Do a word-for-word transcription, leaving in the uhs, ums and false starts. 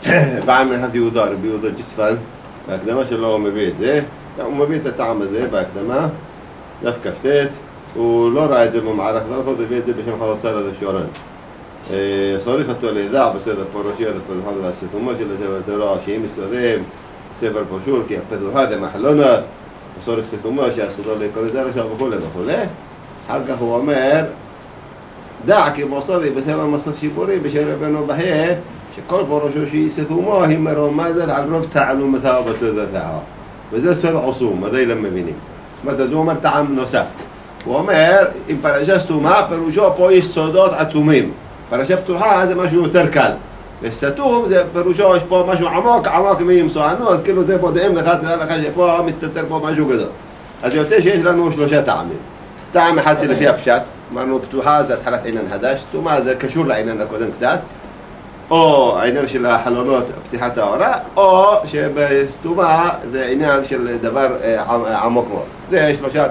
בעל מנחת יהודה, רבי יהודה ג'ספן, בהקדמה שלו הוא מביא את זה, הוא מביא את הטעם הזה בהקדמה, דף כ"ט, הוא לא ראה את זה במערך, זה יכול להביא את זה בשם חלוסר הזה שורן. صارف التوليداع בסדר פורשי עד הפזוחה והסיתומו של הספר תורה שאם מסודם ספר פושור כי הפזוחה זה מחלונות וסורך סיתומו שהסודו לכל זה רשע וכו' וכו'. אחר כך הוא אומר דע כי מוסדי בספר מסך שיפורים בשם רבנו בחייה שכל פורשו שהיא סיתומו היא מרומזת על רוב תעלומתה ובסודתה וזה סוד עصوم, מדי להם מבינים. זאת אומרת, הוא אומר טעם נוסף. הוא אומר אם פרשה סתומה פירושו פה יש סודות עצומים. פרשה פתוחה זה משהו יותר קל, וסתום זה פירושו יש פה משהו עמוק עמוק מימסוענו, אז כאילו זה מודעים לך, תדע לך שפה מסתתר פה משהו גדול. אז יוצא שיש לנו שלושה טעמים. טעם אחד שלפי הפשט, אמרנו פתוחה זה התחלת עניין חדש, סתומה זה קשור לעניין הקודם קצת, או העניין של החלונות, פתיחת האורה, או שבסתומה זה עניין של דבר עמוק מאוד. זה שלושה